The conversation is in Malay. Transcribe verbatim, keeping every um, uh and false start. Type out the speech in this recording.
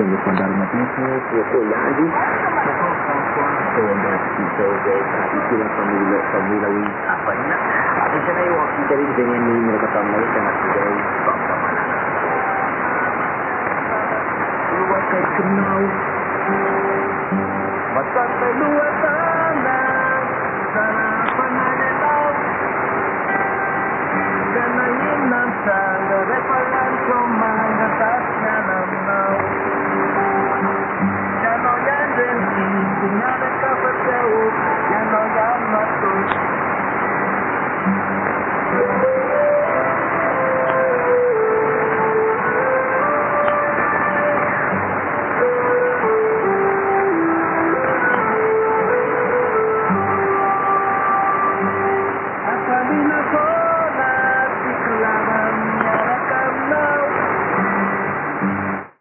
le pendant le matin, pour collage, kita itulah family family lawi apa ni nak apa cara yang waktu dari dengan ni mereka tahu lagi sangat dari bangsa mana luar kenal masa luar